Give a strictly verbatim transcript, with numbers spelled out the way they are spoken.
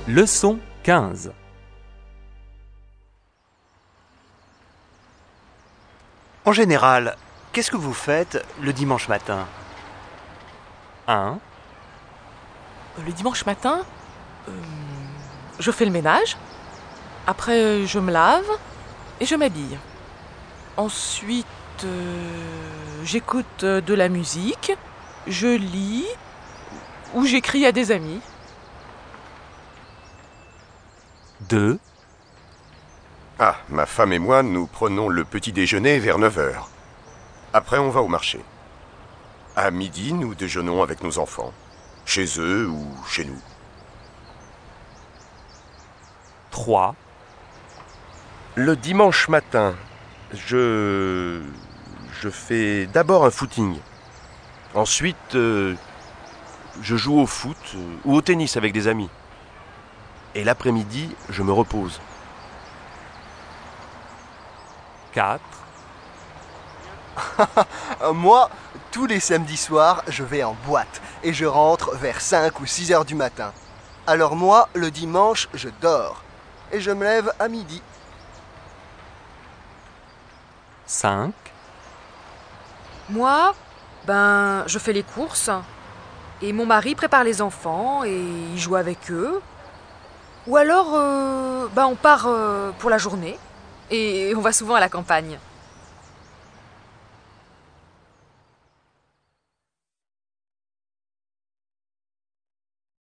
Leçon quinze. En général, qu'est-ce que vous faites le dimanche matin? un. Le dimanche matin, euh, je fais le ménage. Après, je me lave et je m'habille. Ensuite, euh, j'écoute de la musique, je lis ou j'écris à des amis. deux. Ah, ma femme et moi, nous prenons le petit déjeuner vers neuf heures. Après, on va au marché. À midi, nous déjeunons avec nos enfants, chez eux ou chez nous. trois. Le dimanche matin, je... je fais d'abord un footing. Ensuite, euh, je joue au foot euh, ou au tennis avec des amis. Et l'après-midi, je me repose. quatre. Moi, tous les samedis soirs, je vais en boîte et je rentre vers cinq ou six heures du matin. Alors moi, le dimanche, je dors et je me lève à midi. cinq. Moi, ben, je fais les courses et mon mari prépare les enfants et il joue avec eux. Ou alors, euh, ben, on part euh, pour la journée et on va souvent à la campagne.